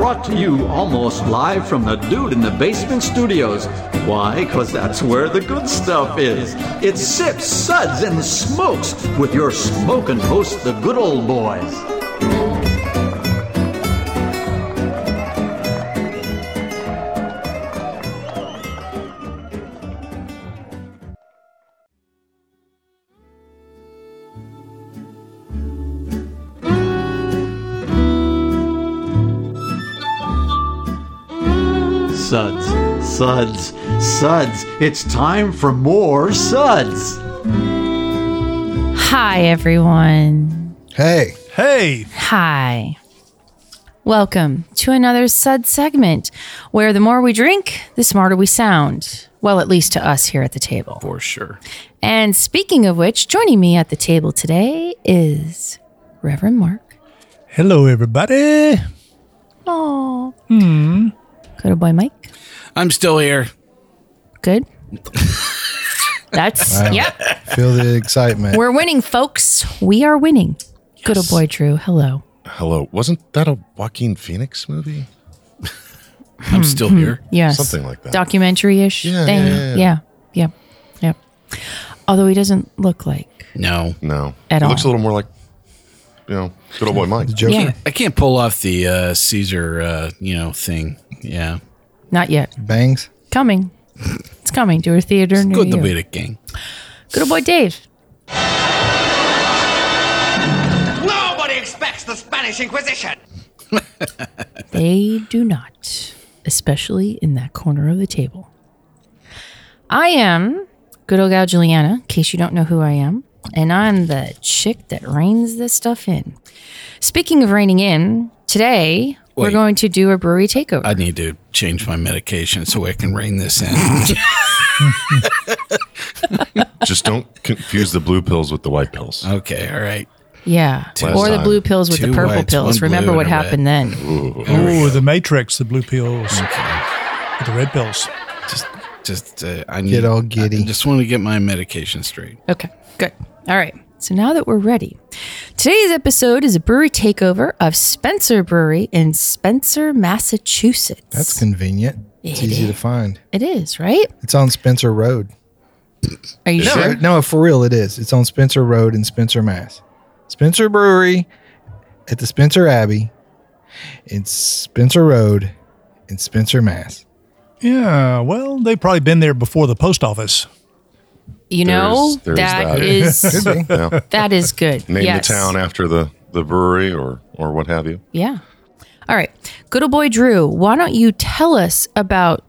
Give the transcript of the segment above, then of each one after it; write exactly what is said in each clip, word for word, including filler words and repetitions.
brought to you almost live from the Dude in the Basement studios. Why? Because that's where the good stuff is. It's Sips, Suds, and Smokes with your smoking host, the good old boys. Suds, Suds, Suds. It's time for more Suds. Hi, everyone. Hey. Hey. Hi. Welcome to another Sud segment where the more we drink, the smarter we sound. Well, at least to us here at the table. For sure. And speaking of which, joining me at the table today is Reverend Mark. Hello, everybody. Oh. Hmm. Good old boy Mike. I'm still here. Good. That's, Wow. yep. Feel the excitement. We're winning, folks. We are winning. Good old boy Drew. Hello. Hello. Wasn't that a Joaquin Phoenix movie? I'm still here. Yes. Something like that. Documentary-ish Yeah, thing. yeah, yeah, yeah. Yeah. Yep. Although he doesn't look like. No. No. At it all. looks a little more like, you know, good old boy Mike. The Joker. Yeah. I can't pull off the uh, Caesar, uh, you know, thing. Yeah. Not yet. Bangs. Coming. It's coming to a theater near Good you. the way to gang. Good old boy Dave. Nobody expects the Spanish Inquisition. They do not, especially in that corner of the table. I am good old gal Juliana, in case you don't know who I am, and I'm the chick that reins this stuff in. Speaking of reining in, today we're Wait. going to do a brewery takeover. I need to change my medication so I can rein this in. Just don't confuse the blue pills with the white pills. Okay. All right. yeah, Last or the time. blue pills with Two the purple whites, pills. one Remember blue what and a happened then. Oh, the Matrix, the blue pills. With the red pills. Just, just, uh, I need, Get all giddy. I just want to get my medication straight. Okay, good. All right. So now that we're ready, today's episode is a brewery takeover of Spencer Brewery in Spencer, Massachusetts. That's convenient. It's It easy to is. find. It is, right? It's on Spencer Road. Are you No, sure? no, for real, it is. It's on Spencer Road in Spencer, Mass. Spencer Brewery at the Spencer Abbey in Spencer Road in Spencer, Mass. Yeah, well, they've probably been there before the post office. You know, There's- there's that that. is Could be. Yeah. that is good. Name yes. the town after the, the brewery or, or what have you. Yeah. All right. Good old boy Drew, why don't you tell us about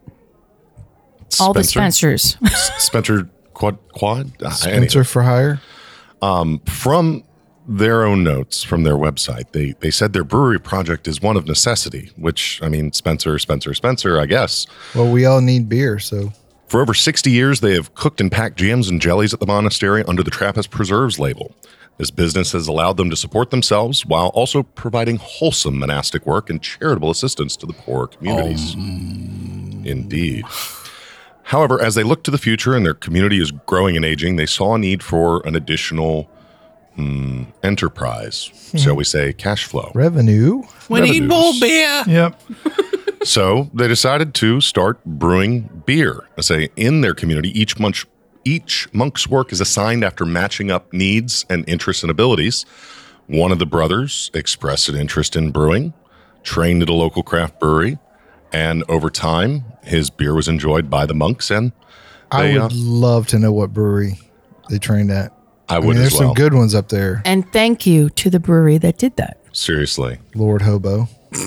all the Spencer? Spencers? Spencer Quad? Quad? Uh, Spencer for hire. From their own notes from their website, they they said their brewery project is one of necessity, which, I mean, Spencer, Spencer, Spencer, I guess. Well, we all need beer, so For over sixty years, they have cooked and packed jams and jellies at the monastery under the Trappist Preserves label. This business has allowed them to support themselves while also providing wholesome monastic work and charitable assistance to the poorer communities. Indeed. However, as they look to the future and their community is growing and aging, they saw a need for an additional hmm, enterprise, shall we say, cash flow. revenue. We need Revenues. more beer. Yep. So they decided to start brewing beer. I say in their community, each month, each monk's work is assigned after matching up needs and interests and abilities. One of the brothers expressed an interest in brewing, trained at a local craft brewery, and over time, his beer was enjoyed by the monks. And I they, would uh, love to know what brewery they trained at. I I would mean, as there's well. some good ones up there. And thank you to the brewery that did that. Seriously. Lord Hobo.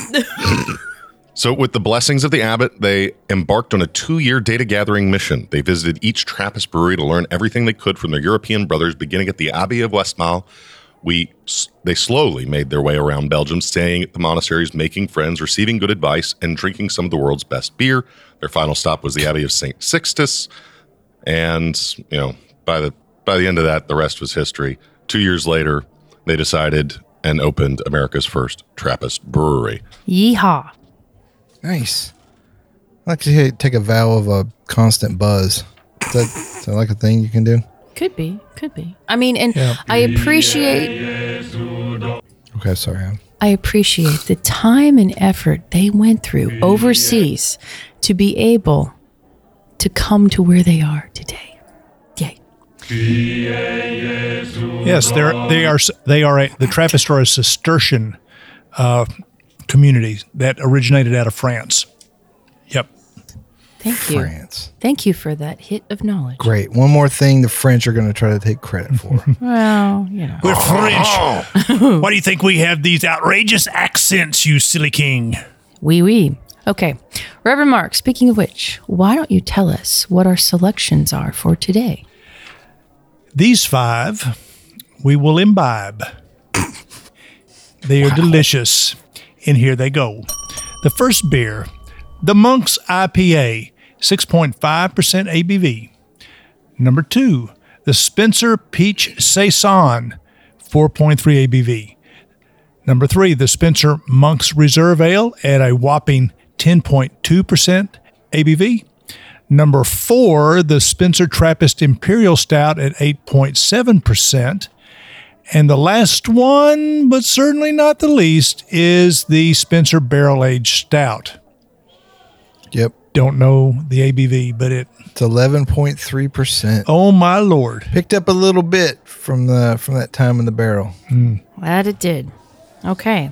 So with the blessings of the abbot, they embarked on a two-year data gathering mission. They visited each Trappist brewery to learn everything they could from their European brothers, beginning at the Abbey of Westmalle. We, they slowly made their way around Belgium, staying at the monasteries, making friends, receiving good advice, and drinking some of the world's best beer. Their final stop was the Abbey of Saint Sixtus. And, you know, by the by the end of that, the rest was history. Two years later, they decided and opened America's first Trappist brewery. Yeehaw. Nice. I like to hear- take a vow of a constant buzz. Is that, is that like a thing you can do? Could be. Could be. I mean, and Yeah. I appreciate Okay, sorry. I'm- I appreciate the time and effort they went through overseas to be able to come to where they are today. Yay. Yes, they're, they are. They are a, the Trappists are a Cistercian uh, community that originated out of France. Yep. Thank you. France. Thank you for that hit of knowledge. Great. One more thing the French are going to try to take credit for. Well, you know. We're French. Why do you think we have these outrageous accents, you silly king? Wee wee. Okay. Reverend Mark, speaking of which, why don't you tell us what our selections are for today? These five we will imbibe. They are wow. delicious. And here they go. The first beer, the Monk's I P A, six point five percent A B V. Number two, the Spencer Peach Saison, four point three A B V. Number three, the Spencer Monk's Reserve Ale at a whopping ten point two percent A B V. Number four, the Spencer Trappist Imperial Stout at eight point seven percent. And the last one, but certainly not the least, is the Spencer Barrel Aged Stout. Yep. Don't know the A B V, but it... It's eleven point three percent. Oh, my Lord. Picked up a little bit from the from that time in the barrel. Mm. That it did. Okay.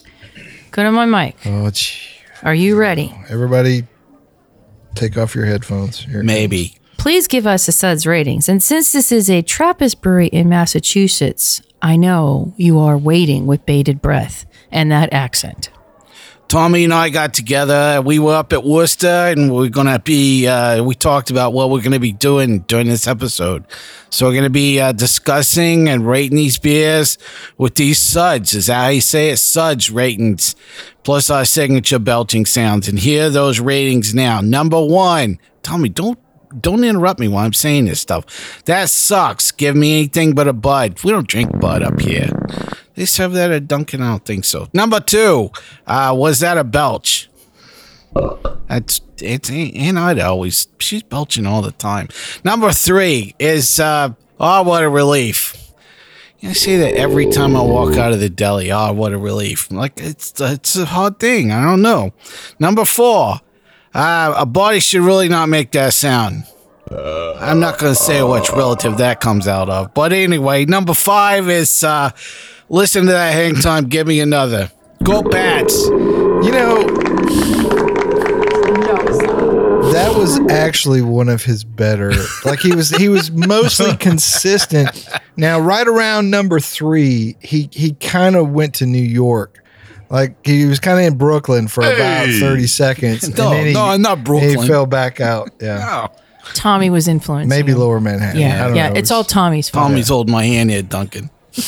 Go to my mic. Oh, gee. Are you ready? Everybody, take off your headphones. Here Maybe. Please give us a Suds ratings. And since this is a Trappist brewery in Massachusetts, I know you are waiting with bated breath and that accent. Tommy and I got together. We were up at Worcester, and we're going to be, uh, we talked about what we're going to be doing during this episode. So we're going to be uh, discussing and rating these beers with these suds. Is that how you say it? Suds ratings, plus our signature belching sounds. And here are those ratings now. Number one, Tommy, don't don't interrupt me while I'm saying this stuff. That sucks. Give me anything but a Bud. We don't drink Bud up here. They serve that at Dunkin'? I don't think so. Number two, uh, was that a belch? That's it's Aunt Ida always, she's belching all the time. Number three is, uh, oh, what a relief. I say that every time I walk out of the deli. Oh, what a relief. Like, it's, it's a hard thing. I don't know. Number four, uh, a body should really not make that sound. Uh, I'm not going to say which relative that comes out of. But anyway, number five is, uh, listen to that hang time, give me another. Go Bats. You know, that was actually one of his better. Like he was, he was mostly consistent. Now, right around number three, he he kind of went to New York. Like he was kind of in Brooklyn for hey. about thirty seconds. No, and then he, no, I'm not Brooklyn. He fell back out. Yeah. No. Tommy was influencing. Maybe him. Lower Manhattan. Yeah, I don't yeah. know. It's all Tommy's fault. Tommy's holding my hand here, Duncan.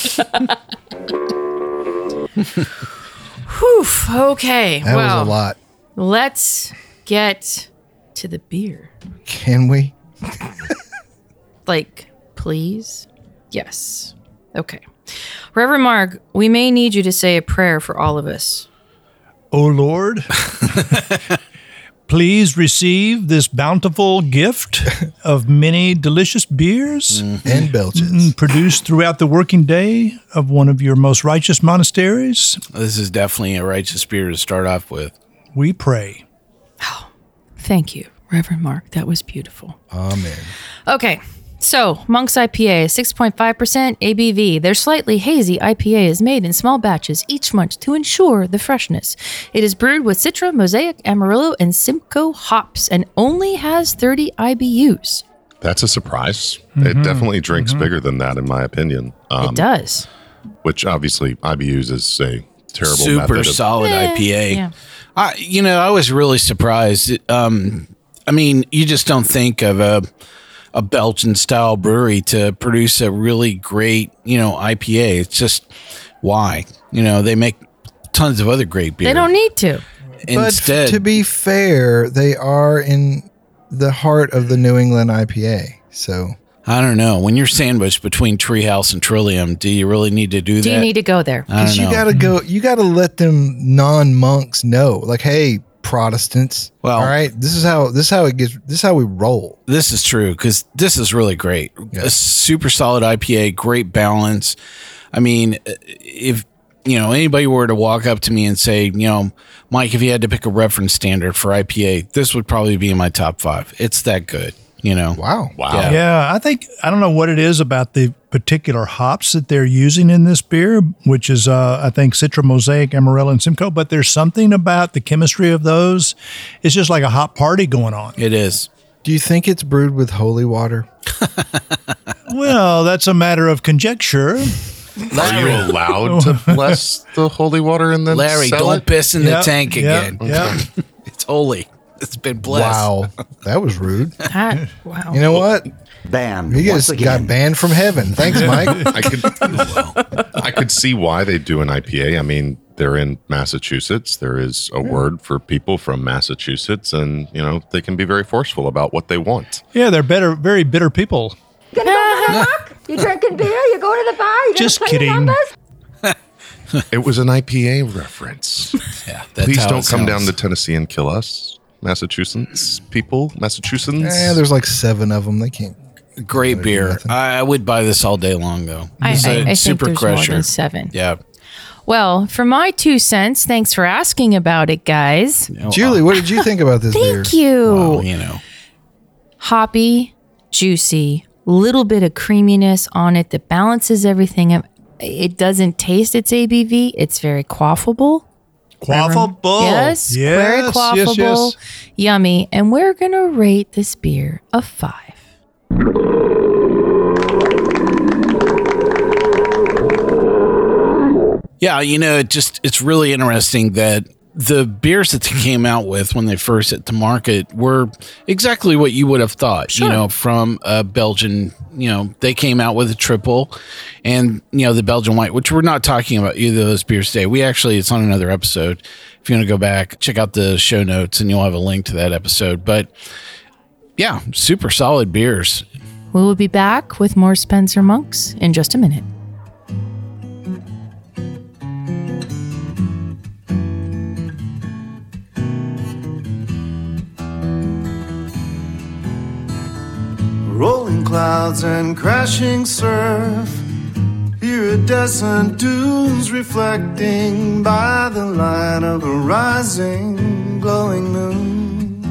Whew, okay. That well, was a lot. Let's get to the beer. Can we? Like, please? Yes. Okay. Reverend Mark, we may need you to say a prayer for all of us. Oh, Lord, please receive this bountiful gift of many delicious beers mm-hmm. and belches produced throughout the working day of one of your most righteous monasteries. This is definitely a righteous beer to start off with. We pray. Oh, thank you, Reverend Mark. That was beautiful. Amen. Okay. So, Monk's I P A is six point five percent A B V. Their slightly hazy I P A is made in small batches each month to ensure the freshness. It is brewed with Citra, Mosaic, Amarillo, and Simcoe hops and only has thirty I B Us. That's a surprise. Mm-hmm. It definitely drinks mm-hmm. bigger than that, in my opinion. Um, it does. Which obviously I B Us is a terrible Super method of- solid Eh, I P A. yeah. I, you know, I was really surprised. Um, I mean, you just don't think of a a Belgian style brewery to produce a really great, you know, I P A. It's just why, you know, they make tons of other great beer. They don't need to. Instead, but to be fair, they are in the heart of the New England I P A. So I don't know. When you're sandwiched between Treehouse and Trillium, do you really need to do, do that? Do you need to go there? I don't you know. gotta go. You gotta let them non-monks know, like, hey, Protestants. Well, all right, this is how this is how it gets. This is how we roll. This is true because this is really great. Yeah. A super solid I P A, great balance. I mean, if you know, anybody were to walk up to me and say, you know, Mike, if you had to pick a reference standard for I P A, this would probably be in my top five. It's that good, you know. Wow. Wow. Yeah. Yeah, I think I don't know what it is about the particular hops that they're using in this beer, which is uh, I think Citra, Mosaic, Amarillo, and Simcoe. But there's something about the chemistry of those. It's just like a hot party going on. It is. Do you think it's brewed with holy water? Well, that's a matter of conjecture. Are you allowed to bless the holy water and then Larry, sell don't it? piss in the Yep, tank yep, again. yep. It's holy. It's been blessed. Wow, that was rude. That, wow. You know what? Banned. You once guys again. got banned from heaven. Thanks, Mike. I could, I could see why they do an I P A. I mean, they're in Massachusetts. There is a word for people from Massachusetts, and you know they can be very forceful about what they want. Yeah, they're better, very bitter people. Gonna go to the rock? You drinking beer? You going to the bar? You Just gonna play the kidding. numbers? It was an I P A reference. Yeah, that's Please how don't it come sounds. down to Tennessee and kill us, Massachusetts people. Massachusetts. Eh, there's like seven of them. They can't. Great do beer. nothing. I, I would buy this all day long, though. I, It's I, a I think super there's crusher. more than seven. Yeah. Well, for my two cents, thanks for asking about it, guys. Julie, what did you think about this beer? Thank you. Well, you know. Hoppy, juicy, little bit of creaminess on it that balances everything up. It doesn't taste its A B V. It's very quaffable. Quaffable. Yes, very Yes, quaffable, yes, yes. yummy. And we're going to rate this beer a five. Yeah, you know, it just it's really interesting that the beers that they came out with when they first hit the market were exactly what you would have thought, Sure. you know, from a Belgian, you know, they came out with a triple and, you know, the Belgian white, which we're not talking about either of those beers today. We actually, it's on another episode. If you want to go back, check out the show notes and you'll have a link to that episode. But yeah, super solid beers. We will be back with more Spencer Monks in just a minute. Rolling clouds and crashing surf. Iridescent dunes reflecting by the light of the rising, glowing moon.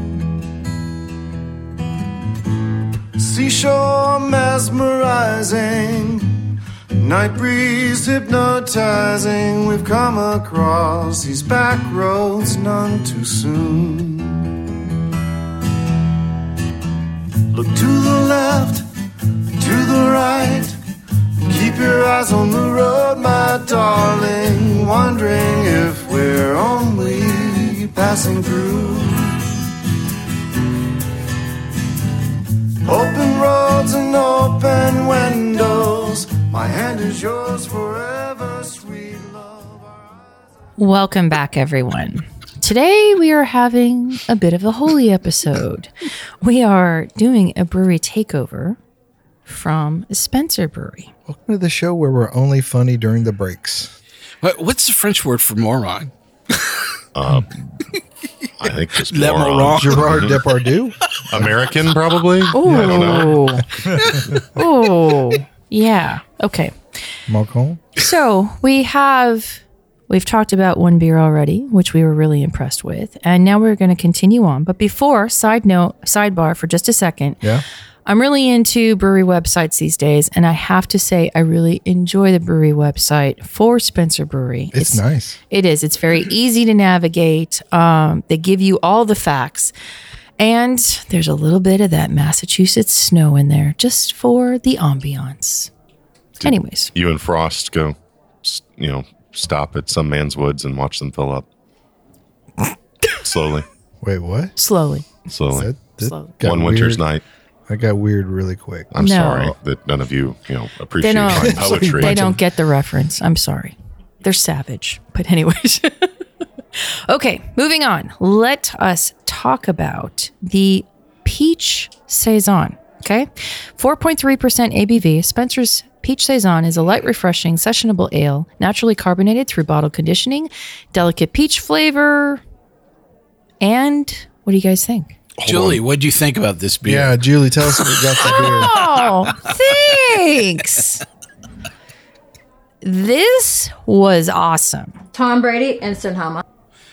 Seashore mesmerizing, night breeze hypnotizing. We've come across these back roads none too soon. Look to the left, to the right. Keep your eyes on the road, my darling. Wondering if we're only passing through. Open roads and open windows. My hand is yours forever, sweet love. Welcome back, everyone. Today we are having a bit of a holy episode. We are doing a brewery takeover from Spencer Brewery. Welcome to the show where we're only funny during the breaks. What, what's the French word for moron? Um, I think just Le moron. moron. Gerard Depardieu? American, probably. I don't know. Oh, yeah. Okay. Macron? So we have, we've talked about one beer already, which we were really impressed with. And now we're going to continue on. But before, side note, sidebar for just a second. Yeah. I'm really into brewery websites these days. And I have to say, I really enjoy the brewery website for Spencer Brewery. It's, nice. It is. It's very easy to navigate. Um, they give you all the facts. And there's a little bit of that Massachusetts snow in there just for the ambiance. Anyways. You and Frost go, s- you know, stop at some man's woods and watch them fill up. Slowly. Wait, what? Slowly. Slowly. That, that Slowly. got One winter's weird. night. I got weird really quick. I'm No. sorry that none of you, you know, They appreciate don't, my poetry. they don't get the reference. I'm sorry. They're savage. But anyways. Okay, moving on. Let us talk about the Peach Saison. Okay. four point three percent A B V. Spencer's Peach Saison is a light, refreshing, sessionable ale, naturally carbonated through bottle conditioning, delicate peach flavor. And what do you guys think? Julie, what do you think about this beer? Yeah, Julie, tell us what we got the beer. Oh, thanks. this was awesome. Tom Brady, instant homma.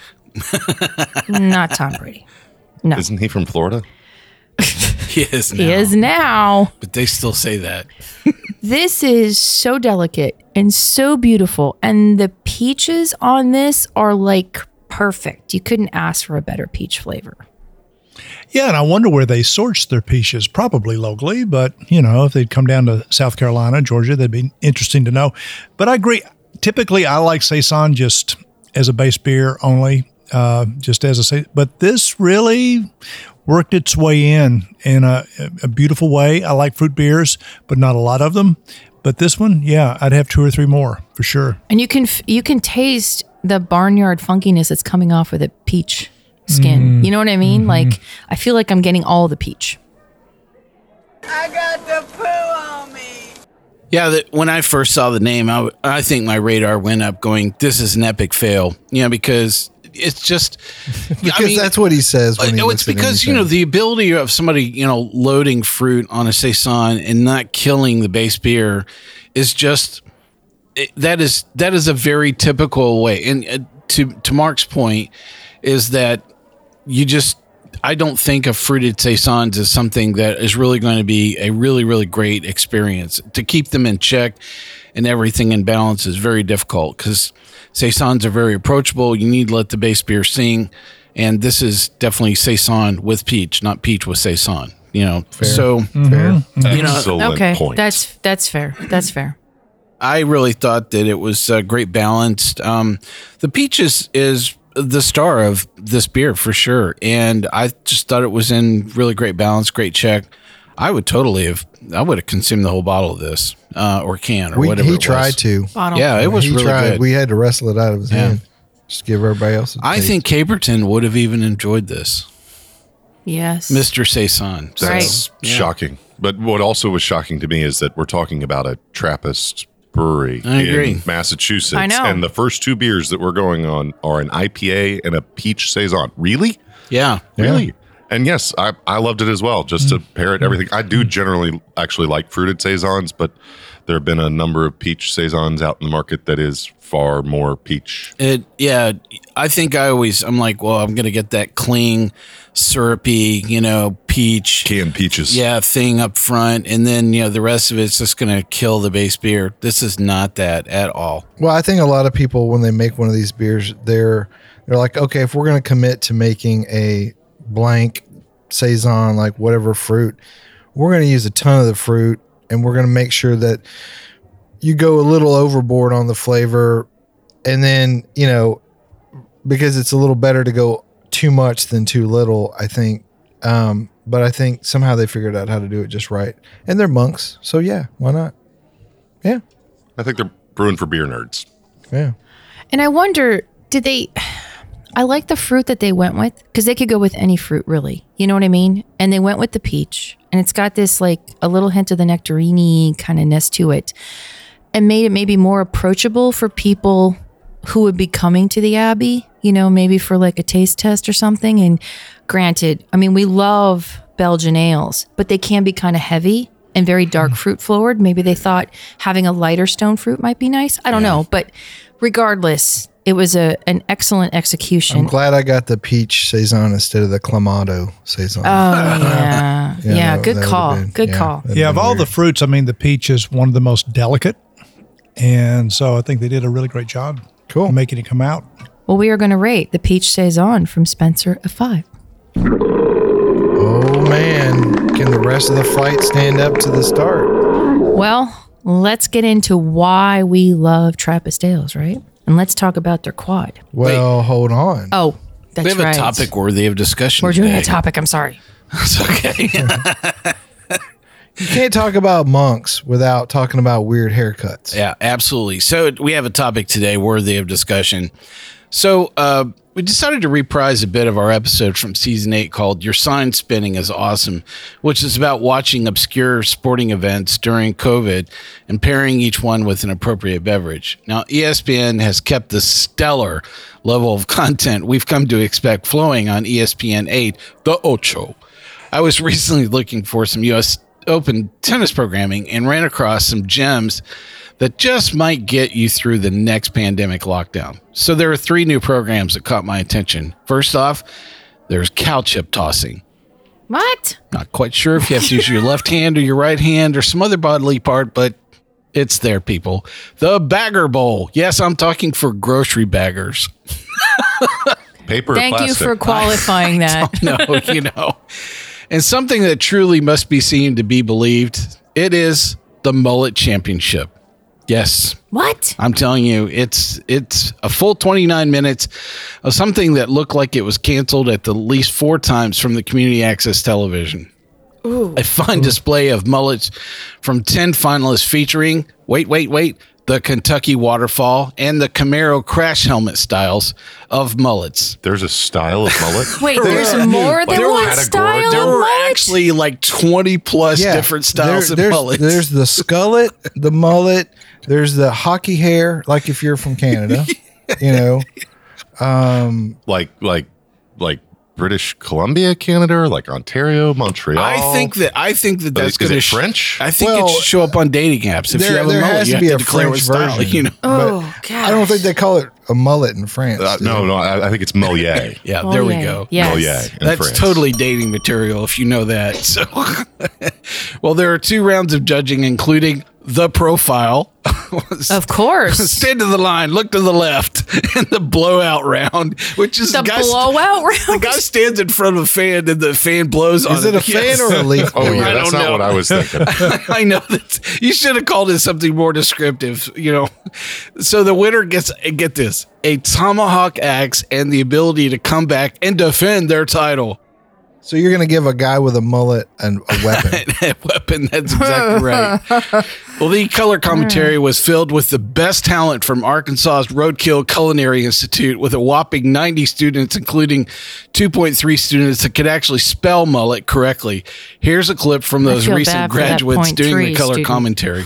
Not Tom Brady. No. Isn't he from Florida? He is now. He is now. But they still say that. This is so delicate and so beautiful. And the peaches on this are like perfect. You couldn't ask for a better peach flavor. Yeah, and I wonder where they source their peaches, probably locally, but, you know, if they'd come down to South Carolina, Georgia, that'd be interesting to know. But I agree. Typically, I like Saison just as a base beer only, uh, just as a, but this really worked its way in in a, a beautiful way. I like fruit beers, but not a lot of them. But this one, yeah, I'd have two or three more for sure. And you can f- you can taste the barnyard funkiness that's coming off of the peach skin. Mm. You know what I mean? Mm-hmm. Like, I feel like I'm getting all the peach. I got the poo on me. Yeah, the, when I first saw the name, I, I think my radar went up going, this is an epic fail. You know, because it's just... because I mean, that's what he says when he It's because, you know, the ability of somebody, you know, loading fruit on a Saison and not killing the base beer is just... It, that is that is a very typical way. And uh, to to Mark's point is that you just... I don't think of fruited Saisons as something that is really going to be a really, really great experience. To keep them in check and everything in balance is very difficult because Saisons are very approachable. You need to let the base beer sing. And this is definitely Saison with peach, not peach with Saison. You know, fair. so mm-hmm. fair. You know, Excellent okay, point. that's that's fair. That's fair. I really thought that it was uh, great balanced. Um, the peach is is the star of this beer for sure. And I just thought it was in really great balance, great check. I would totally have, I would have consumed the whole bottle of this, uh, or can, or we, whatever he it tried was. to. Bottle. Yeah, it was he really tried. good. We had to wrestle it out of his Yeah. hand. Just give everybody else a I taste. think Caperton would have even enjoyed this. Yes. Mister Saison. That's Right. Yeah. shocking. But what also was shocking to me is that we're talking about a Trappist brewery I agree. in Massachusetts. I know. And the first two beers that we're going on are an I P A and a peach Saison. Really? Yeah. Really? And yes, I, I loved it as well, just to pair it everything. I do generally actually like fruited Saisons, but there have been a number of peach Saisons out in the market that is far more peach. It, yeah, I think I always, I'm like, well, I'm going to get that clean, syrupy, you know, peach. Canned peaches. Yeah, thing up front. And then, you know, the rest of it's just going to kill the base beer. This is not that at all. Well, I think a lot of people, when they make one of these beers, they're they're like, okay, if we're going to commit to making a blank Saison, like whatever fruit, we're going to use a ton of the fruit, and we're going to make sure that you go a little overboard on the flavor, and then, you know, because it's a little better to go too much than too little, I think. Um, but I think somehow they figured out how to do it just right. And they're monks, so yeah, why not? Yeah. I think they're brewing for beer nerds. Yeah. And I wonder, did they... I like the fruit that they went with because they could go with any fruit, really. You know what I mean? And they went with the peach, and it's got this like a little hint of the nectarine kind of ness to it, and made it maybe more approachable for people who would be coming to the Abbey, you know, maybe for like a taste test or something. And granted, I mean, we love Belgian ales, but they can be kind of heavy and very dark fruit forward. Maybe they thought having a lighter stone fruit might be nice. I don't Yeah. know, but regardless, it was a an excellent execution. I'm glad I got the peach Saison instead of the Clamato Saison. Oh yeah, yeah. Yeah, that- good that would've call. been- good yeah, call. that'd Yeah, been of all weird. the fruits, I mean, the peach is one of the most delicate. And so I think they did a really great job Cool. making it come out. Well, we are going to rate the peach saison from Spencer a five. Oh man, can the rest of the flight stand up to the start? Well, let's get into why we love Trappist ales, right? And let's talk about their quad. Well, hold on. Oh, that's we have right. a topic worthy of discussion. We're doing today. a topic. I'm sorry. It's okay. You can't talk about monks without talking about weird haircuts. Yeah, absolutely. So we have a topic today worthy of discussion. So uh, we decided to reprise a bit of our episode from season eight called Your Sign Spinning is Awesome, which is about watching obscure sporting events during COVID and pairing each one with an appropriate beverage. Now, E S P N has kept the stellar level of content we've come to expect flowing on E S P N eight, The Ocho. I was recently looking for some U S Open tennis programming and ran across some gems that just might get you through the next pandemic lockdown. So there are three new programs that caught my attention. First off, there's cow chip tossing. What? Not quite sure if you have to use your left hand or your right hand or some other bodily part, but it's there, people. The Bagger Bowl. Yes, I'm talking for grocery baggers. Paper or Thank plastic? you for qualifying that. No, you know. And something that truly must be seen to be believed, it is the Mullet Championship. Yes. What? I'm telling you, it's it's a full twenty-nine minutes of something that looked like it was canceled at the least four times from the community access television. Ooh. A fun display of mullets from ten finalists featuring, wait, wait, wait, the Kentucky Waterfall and the Camaro crash helmet styles of mullets. There's a style of mullet? Wait, there's more than There one were- style There of were mullet? actually like twenty plus different styles there- of there's, mullets. There's the skullet, the mullet. There's the hockey hair, like if you're from Canada, you know. Um, like like like British Columbia, Canada, or like Ontario, Montreal. I think that I think that But that's is going to it French? I think Well, it should show up on dating apps. If there- you have a there mullet, has you to have be to a declare what French style. version. You know. Oh, but I don't think they call it a mullet in France. Uh, do no, they? no, I, I think it's Molière. Yeah, Oh, there we yeah. go. Yes. Molière in That's France. totally dating material if you know that. So, well, there are two rounds of judging, including the profile. Of course. Stand to the line, look to the left, and the blowout round, which is The guy st- blowout The round? guy stands in front of a fan, and the fan blows on Is it a fan Yes. or a leaf? Oh, yeah, I that's don't not know. what I was thinking. I know that you should have called it something more descriptive, you know. So the winner gets, get this, a tomahawk axe and the ability to come back and defend their title. So you're going to give a guy with a mullet and a weapon. A weapon, that's exactly right. Well, the color commentary was filled with the best talent from Arkansas's Roadkill Culinary Institute, with a whopping ninety students, including two point three students that could actually spell mullet correctly. Here's a clip from I those feel recent bad for that graduates point doing three the color student. commentary.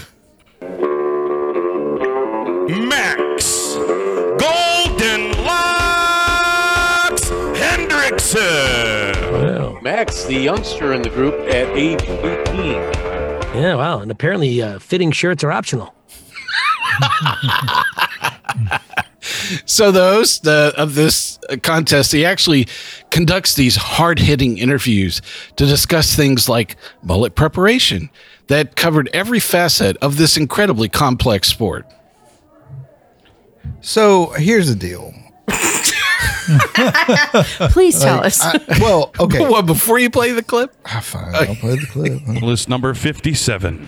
Max Golden Locks Hendrickson. Wow. Max, the youngster in the group at age eighteen. Yeah, wow. And apparently uh, fitting shirts are optional. So the host uh, of this uh, contest, he actually conducts these hard-hitting interviews to discuss things like mullet preparation that covered every facet of this incredibly complex sport. So here's the deal. Please tell Like, us. I- well, okay. Well, before you play the clip? Ah, fine. I'll play the clip. List number fifty-seven.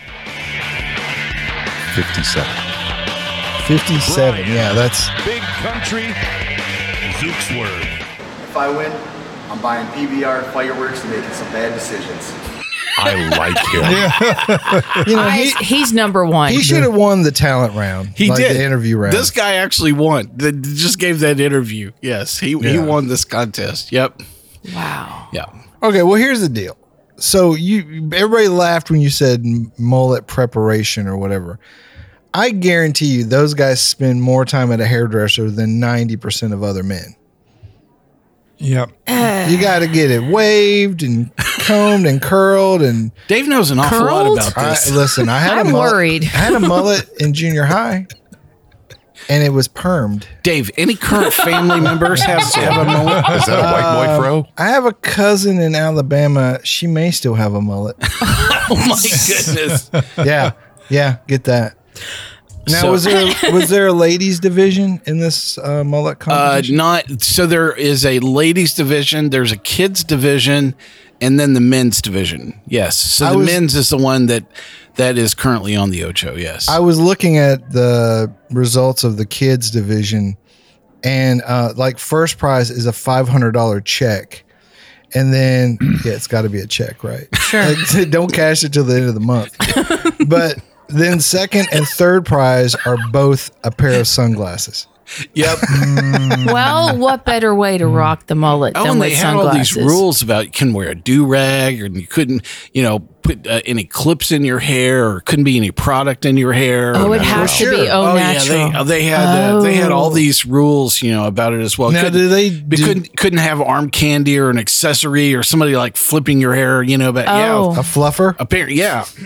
fifty-seven. fifty-seven. Yeah, that's Big Country Zooksworth. If I win, I'm buying P B R fireworks and making some bad decisions. I like him. you know I- he he's number one. he should have won the talent round. He like did. the interview round. This guy actually won. The, just gave that interview. Yes, he, he Yeah. won this contest. Yep. Wow. Yeah. Okay, well here's the deal. So you everybody laughed when you said m- mullet preparation or whatever. I guarantee you those guys spend more time at a hairdresser than ninety percent of other men. Yep. You got to get it waved and combed and curled and Dave knows an awful lot Curled? about I, this. listen, I had I'm a mullet, worried. I had a mullet in junior high and it was permed. Dave, any current family members have, have a mullet? Is that a white boy fro? I have a cousin in Alabama. She may still have a mullet. Oh my goodness. Yeah. Yeah, get that. Now, So- was there was there a ladies division in this uh, mullet Uh, competition? not so. There is a ladies division. There's a kids division, and then the men's division. Yes. So I the was- men's is the one that that is currently on the Ocho. Yes. I was looking at the results of the kids division, and uh, like first prize is a five hundred dollar check, and then yeah, it's got to be a check, right? Sure. Like, don't cash it till the end of the month. But then second and third prize are both a pair of sunglasses. Yep. Well, what better way to rock the mullet Oh, than and with they had sunglasses? all these rules about you can wear a do rag, and you couldn't, you know, put uh, any clips in your hair, or couldn't be any product in your hair. Oh, or it has to be Sure. au Oh natural. yeah, they they had uh, they had all Oh. these rules, you know, about it as well. Now, Couldn't- do they we do- couldn't couldn't have arm candy or an accessory or somebody like flipping your hair, you know. But Oh. yeah, A fluffer? apparently, yeah.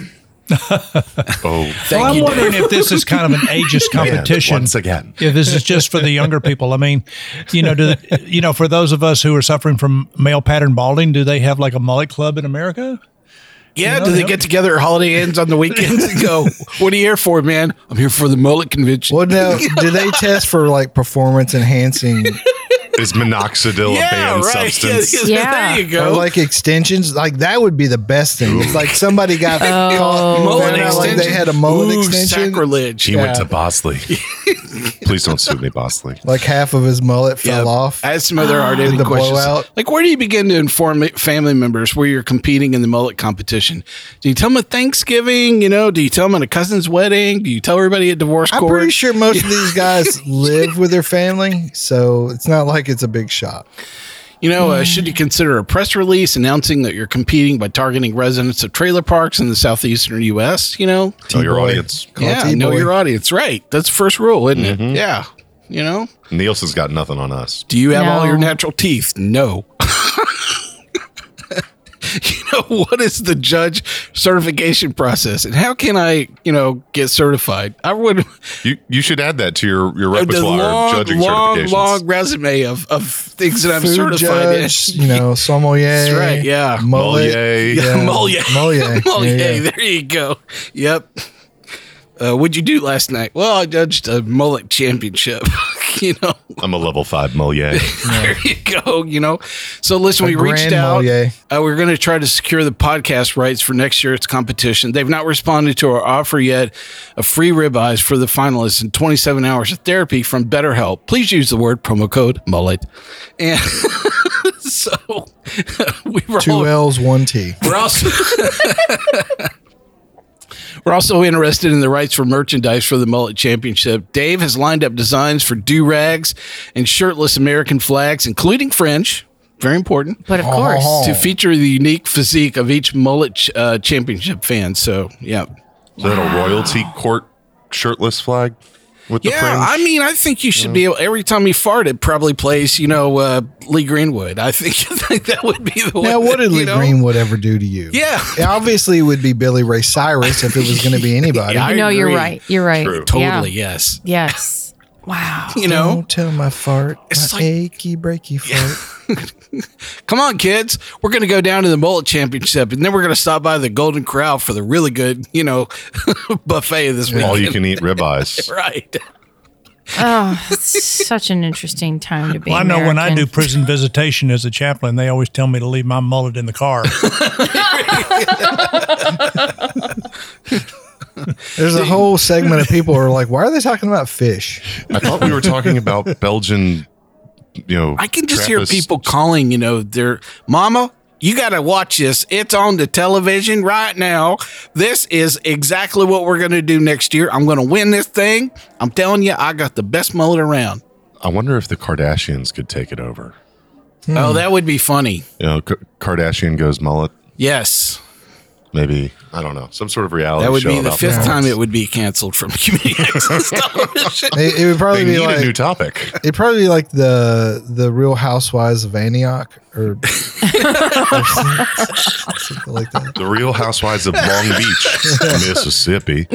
Oh, well, I'm wondering if this is kind of an ageist competition. Man, once again, if this is just for the younger people. I mean, you know, do the, you know, for those of us who are suffering from male pattern balding, do they have like a mullet club in America? Yeah, You know, do they they- get together at holiday ends on the weekends and go, what are you here for, man? I'm here for the mullet convention. Well, now, do they test for like performance enhancing is minoxidil Yeah, a banned right. substance? Yeah, there you go. or like extensions? Like that would be the best thing. It's like somebody got Oh. caught, Mullet found out, like they extension. had a mullet Ooh, extension. sacrilege. He Yeah. went to Bosley. Please don't sue me, Bosley. Like half of his mullet Yeah, fell off. I had some other hard Did the questions. blowout? Like, where do you begin to inform family members where you're competing in the mullet competition? Do you tell them at Thanksgiving? You know, do you tell them at a cousin's wedding? Do you tell everybody at divorce I'm court? pretty sure most of these guys live with their family, so it's not like it's a big shot. You know, uh, should you consider a press release announcing that you're competing by targeting residents of trailer parks in the southeastern U S? You know, Tell your T-boy. audience. Call yeah, T-boy. know your audience. Right. That's the first rule, isn't it? Yeah. You know, Nielsen's got nothing on us. do you have all No. your natural teeth? No. You know, what is the judge certification process, and how can I, you know, get certified? I would You you should add that to your, your the repertoire long, of judging long, certifications. long resume of, of things that I'm Food certified judge, in. you know, sommelier. That's right, yeah. Mullet. Mulier. Yeah, Moliere. Moliere. Moliere. Yeah, yeah. There you go. Yep. Uh, what'd you do last night? Well, I judged a mullet championship. You know, I'm a level five Moliere. there you go. You know, so listen, A we reached grand out. Moliere. Uh, we're going to try to secure the podcast rights for next year's competition. They've not responded to our offer yet of free ribeyes for the finalists and twenty-seven hours of therapy from BetterHelp. Please use the word promo code mullet. And so we were Two all, L's, one T. we're also we're also interested in the rights for merchandise for the Mullet Championship. Dave has lined up designs for do-rags and shirtless American flags, including fringe. Very important. But of course, Oh. To feature the unique physique of each Mullet ch- uh, Championship fan. So, yeah. Is that a royalty court shirtless flag with the Yeah, fringe? I mean, I think you should be able, every time you fart, it probably plays, you know, uh, Lee Greenwood. I think, I think that would be the Now, one. what did you Lee know? Greenwood ever do to you? Yeah. Yeah, obviously, it would be Billy Ray Cyrus if it was going to be anybody. Yeah, I no, you're agree. right. You're right. True. Totally, Yeah. yes. Yes. Wow. You know? Don't tell my fart, It's my like- achy breaky fart. Come on, kids. We're going to go down to the Mullet Championship, and then we're going to stop by the Golden Corral for the really good, you know, buffet this weekend. All you can eat ribeyes. Right. Oh, it's such an interesting time to be. Well, I know when I American. do prison visitation as a chaplain, they always tell me to leave my mullet in the car. There's a whole segment of people who are like, why are they talking about fish? I thought we were talking about Belgian, you know. I can just hear Trappist- people calling, you know, their mama, you got to watch this. It's on the television right now. This is exactly what we're going to do next year. I'm going to win this thing. I'm telling you, I got the best mullet around. I wonder if the Kardashians could take it over. Oh, that would be funny. You know, K- Kardashian goes mullet. Yes. Maybe, I don't know, some sort of reality That would show be the about fifth mullets. time it would be canceled from community access television. It, it would probably They be need like a new topic. it'd probably be like the the Real Housewives of Antioch or, or something like that. The Real Housewives of Long Beach, Mississippi.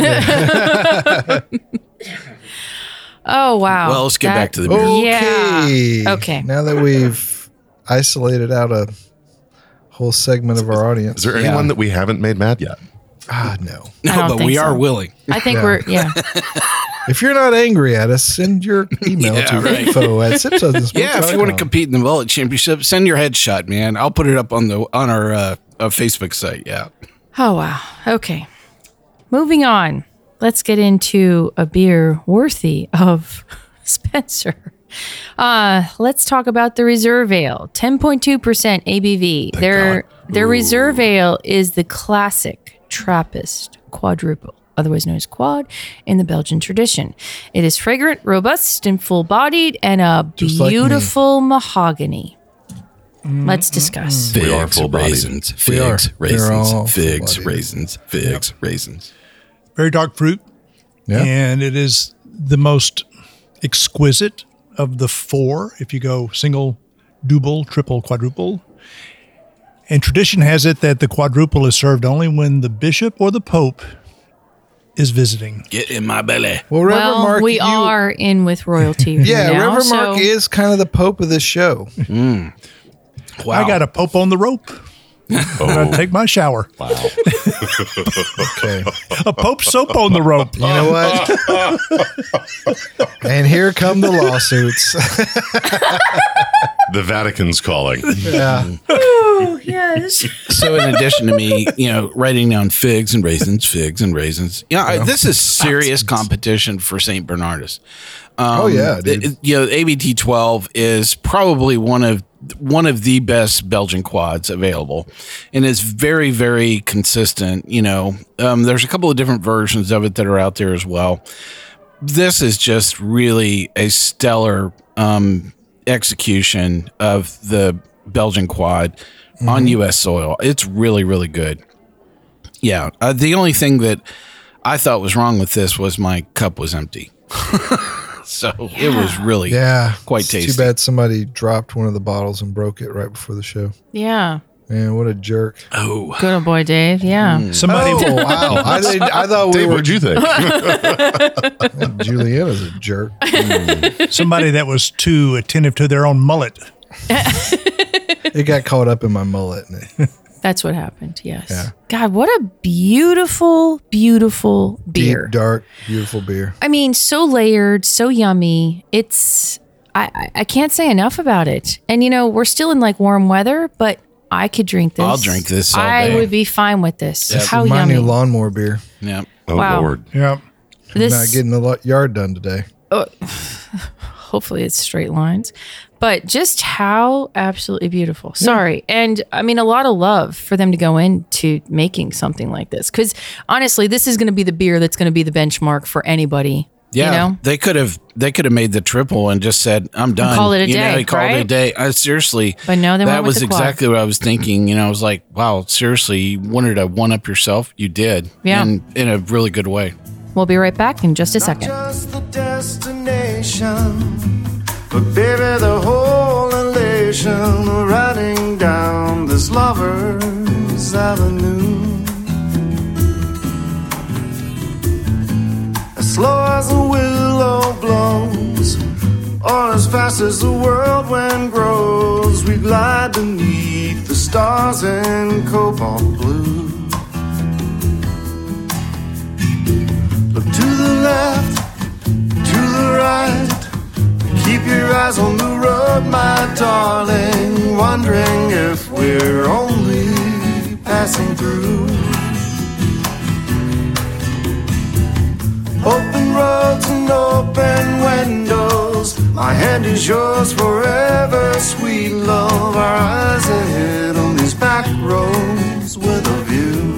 Oh wow. Well, let's get That- back to the beer. Okay. Yeah. Okay. Now that we've isolated out a whole segment of our audience. Is there anyone that we haven't made mad yet? Ah, no. I No, don't but think we so. are willing. I think Yeah. we're yeah. If you're not angry at us, send your email Yeah, to right. info at sipsuds. Yeah, if you want to compete in the Mullet Championship, send your headshot, man. I'll put it up on the on our uh, uh, Facebook site. Yeah. Oh wow. Okay. Moving on. Let's get into a beer worthy of Spencer. Uh, let's talk about the Reserve Ale, ten point two percent A B V. Their their Reserve Ale is the classic Trappist quadruple, otherwise known as quad, in the Belgian tradition. It is fragrant, robust, and full-bodied, and a Just like me. beautiful mahogany. Let's discuss. We are Figs, full-bodied. raisins, We are. figs, They're all raisins, figs, full-bodied. raisins, figs, raisins. Very dark fruit. Yeah. And it is the most exquisite of the four, if you go single, double, triple, quadruple. And tradition has it that the quadruple is served only when the bishop or the pope is visiting. Get in my belly. Well, Reverend Well, Mark, we you- are in with royalty. Yeah, now, Reverend Mark so- is kind of the pope of this show. Mm. Wow. I got a pope on the rope. Oh. When I take my shower. Wow. Okay. A pope soap on the rope. You know what? And here come the lawsuits. The Vatican's calling. Yeah. Oh, yes. So in addition to me, you know, writing down figs and raisins, figs and raisins, you know, I, this is serious competition for Saint Bernardus. Um, Oh, yeah, dude. it- you know, A B T twelve is probably one of one of the best Belgian quads available, and it's very, very consistent. You know, um, there's a couple of different versions of it that are out there as well. This is just really a stellar um, execution of the Belgian quad on U S soil. It's really, really good. Yeah. Uh, the only thing that I thought was wrong with this was my cup was empty. So it was really Yeah. quite It's tasty. Too bad somebody dropped one of the bottles and broke it right before the show. Yeah. Man, what a jerk. Oh. Good old boy, Dave. Yeah. Somebody. Oh, wow. I, did, I thought we Dave, were. what'd you think? Juliana's a jerk. Somebody that was too attentive to their own mullet. It got caught up in my mullet. And it, That's what happened. Yes. Yeah. God, what a beautiful, beautiful beer. deep, dark, beautiful beer. I mean, so layered, so yummy. It's, I, I- I can't say enough about it. And, you know, we're still in like warm weather, but I could drink this. I'll drink this all I day. would be fine with this. This How is my yummy. new lawnmower beer. Yeah. Oh, Wow. Lord. Yeah. This, Not getting the lo- yard done today. hopefully it's straight lines, but just how absolutely beautiful. Sorry. And I mean, a lot of love for them to go into making something like this. Because honestly, this is going to be the beer that's going to be the benchmark for anybody. Yeah, You know? they could have they could have made the triple and just said, "I'm done." call it a you day, know, he called it a right? day. I seriously, But no, they that went with was the quad. exactly what I was thinking. You know, I was like, "Wow, seriously, you wanted to one up yourself. You did, Yeah. and in a really good way." We'll be right back in just a second. Just the destination, but baby, the whole elation of riding down this lover's avenue. As slow as a willow blows, or as fast as the whirlwind wind grows, we glide beneath the stars in cobalt blue. Look to the left, to the right, keep your eyes on the road, my darling, wondering if we're only passing through. Open roads and open windows, my hand is yours forever, sweet love. Our eyes ahead on these back roads with a view.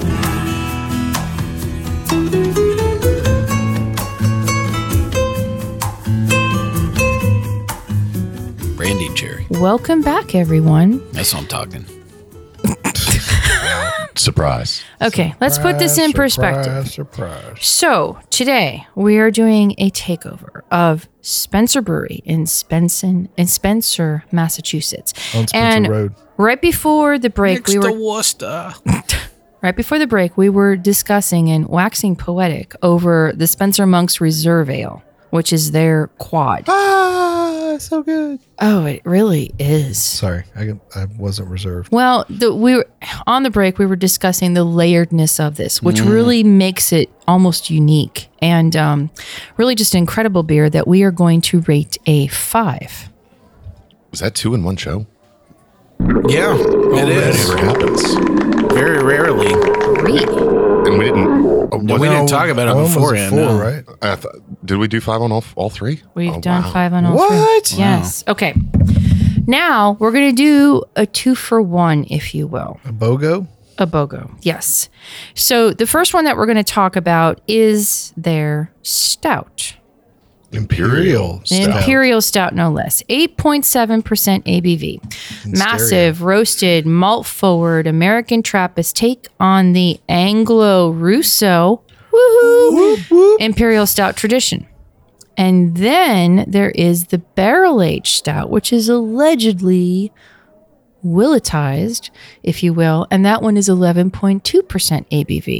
Brandy cherry. Welcome back, everyone. That's what I'm talking. Surprise. Okay, let's put this in perspective. Surprise, surprise. So, today we are doing a takeover of Spencer Brewery in Spencer, in Spencer, Massachusetts. On Spencer and Road. right before the break, we were Worcester. right before the break, we were discussing and waxing poetic over the Spencer Monks Reserve Ale, which is their quad. Ah, so good. Oh, it really is. Sorry, I, I wasn't reserved. Well, the, we were on the break. We were discussing the layeredness of this, which Mm. really makes it almost unique and um, really just an incredible beer that we are going to rate a five. Was that two in one show? Yeah, it That is. never happens. Very rarely. Three. And we didn't. Oh, No, was we it- didn't talk about it One was a beforehand. four, no. right? I th- did we do five on all, all three? We've Oh, done wow. five on all What? three. Yes. Okay. Now we're going to do a two for one, if you will. A BOGO? A BOGO. Yes. So the first one that we're going to talk about is their stout. Imperial. An Stout. Imperial Stout, no less. eight point seven percent A B V. In Massive, roasted, malt forward, American Trappist take on the Anglo Russo woohoo, Imperial Stout tradition. And then there is the Barrel Aged Stout, which is allegedly willetized, if you will. And that one is eleven point two percent A B V.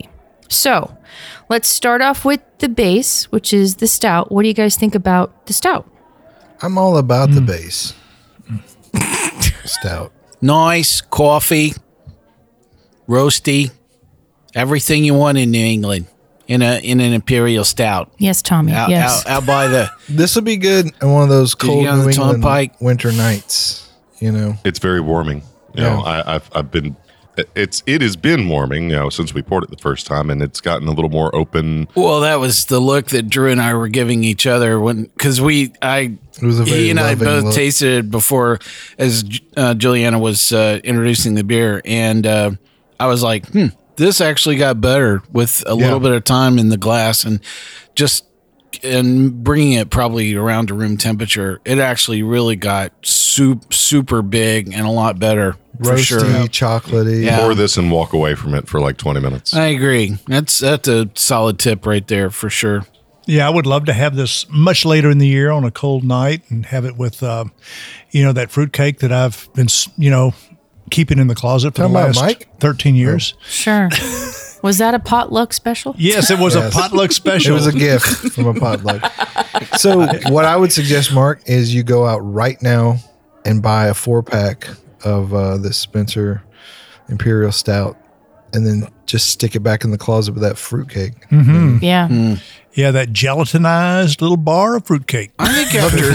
So let's start off with the base, which is the stout. What do you guys think about the stout? I'm all about mm. the base. Stout. Nice, coffee, roasty, everything you want in New England in a in an imperial stout. Yes, Tommy. Out, yes. Out, out by the. This will be good on one of those Did cold you get on New the England turnpike? winter nights. You know, It's very warming. You Yeah. know, I, I've I've been. It's it has been warming, you know, since we poured it the first time, and it's gotten a little more open. Well, that was the look that Drew and I were giving each other when, because we, I, it was a very he and I loving both look. tasted it before as uh, Juliana was uh, introducing the beer, and uh, I was like, hmm, this actually got better with a Yeah. little bit of time in the glass, and just and bringing it probably around to room temperature. It actually really got super super big and a lot better. For roasty, sure. chocolatey. Yeah. Pour this and walk away from it for like twenty minutes. I agree. That's that's a solid tip right there for sure. Yeah, I would love to have this much later in the year on a cold night and have it with, uh, you know, that fruitcake that I've been, you know, keeping in the closet for Talking the about last Mike? thirteen years. Sure. Was that a potluck special? Yes, it was Yes. a potluck special. It was a gift from a potluck. So what I would suggest, Mark, is you go out right now and buy a four pack of uh, this Spencer Imperial Stout, and then just stick it back in the closet with that fruitcake. Mhm. Yeah. Mm. Yeah, that gelatinized little bar of fruitcake. I think after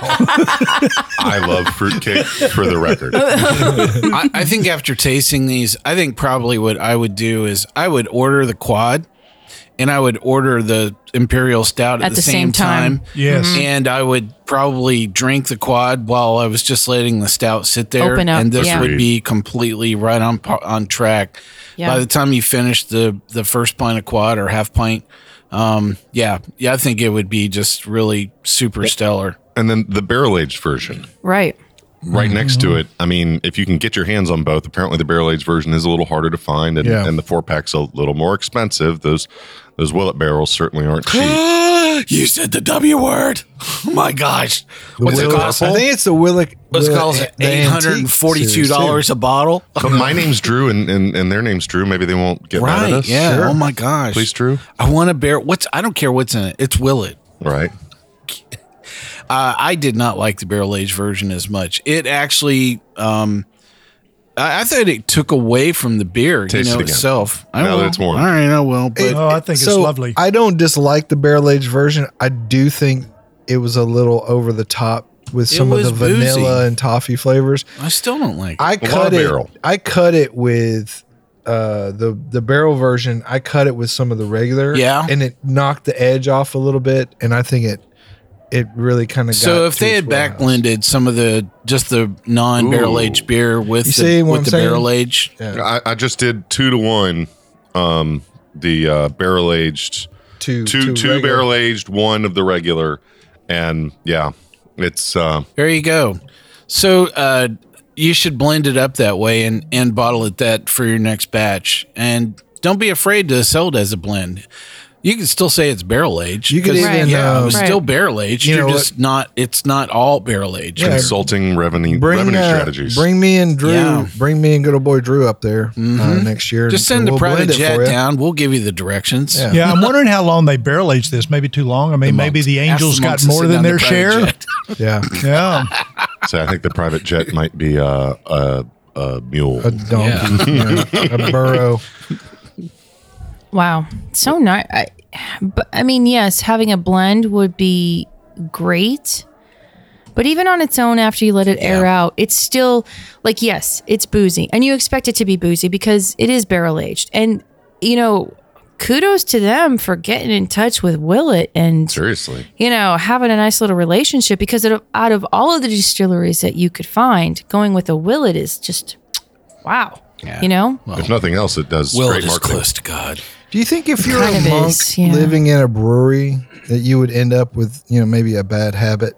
I love fruitcake for the record. I, I think after tasting these, I think probably what I would do is I would order the quad and I would order the Imperial Stout at, At the same time. Yes. Mhm. And I would probably drink the quad while I was just letting the stout sit there. Open up, and this yeah. would be completely right on po- on track. Yeah. By the time you finish the, the first pint of quad or half pint, um, yeah, yeah, I think it would be just really super stellar. And then the barrel aged version. Right. Right next to it, I mean, if you can get your hands on both, apparently the barrel aged version is a little harder to find, and, Yeah. and the four pack's a little more expensive. Those those Willet barrels certainly aren't cheap. You said the W word. Oh my gosh. The What's it Willick- cost? I think it's the Willick. What's it Willick- called? the eight hundred forty-two dollars a bottle? But my name's Drew, and, and, and their name's Drew. Maybe they won't get mad at Right. us. Yeah. Sure. Oh my gosh. Please, Drew. I want a bear. What's I don't care what's in it. It's Willet. Right. Uh, I did not like the barrel aged version as much. It actually, um, I, I thought it took away from the beer, Taste you know, it again. itself. I Now will. that it's warm. All right, I will. But It- Oh, I think it's so lovely. I don't dislike the barrel aged version. I do think it was a little over the top with It some of was the vanilla boozy. and toffee flavors. I still don't like. I it. lot cut of it. barrel. I cut it with uh, the the barrel version. I cut it with some of the regular. Yeah. and it knocked the edge off a little bit, and I think it it really kind of. So if they had back blended some of the just the non barrel aged beer with You the, see what with I'm the saying? barrel age, I, I just did two to one. Um, the uh, barrel aged two two two regular. barrel aged, one of the regular, and yeah, it's uh, there you go. So uh, you should blend it up that way and and bottle it that for your next batch, and don't be afraid to sell it as a blend. You can still say it's barrel aged. You could 'cause, even, yeah, um, it was Right. still barrel aged. You You're know just not. It's not all barrel aged. Yeah. consulting revenue Bring revenue uh, strategies. bring me and Drew. Yeah. Bring me and good old boy Drew up there uh, Mhm. next year. Just and send we'll the private blend it jet for you. down. We'll give you the directions. Yeah. Yeah, I'm wondering how long they barrel aged this. Maybe too long. I mean, The maybe monks. the Ask Angels the got monks to more sit than down their the private share. jet. Yeah, Yeah. So I think the private jet might be a a, a mule. a donkey, yeah, a burro. Wow. So nice. I, but I mean, yes, having a blend would be great. But even on its own, after you let it air out, it's still like, yes, it's boozy. And you expect it to be boozy because it is barrel aged. And, you know, kudos to them for getting in touch with Willet and, Seriously. you know, having a nice little relationship because it, out of all of the distilleries that you could find, going with a Willet is just, wow. Yeah. You know? If nothing else, it does Will great is marketing. close to God. Do you think if you're Kind a of monk is, yeah. living in a brewery that you would end up with, you know, maybe a bad habit?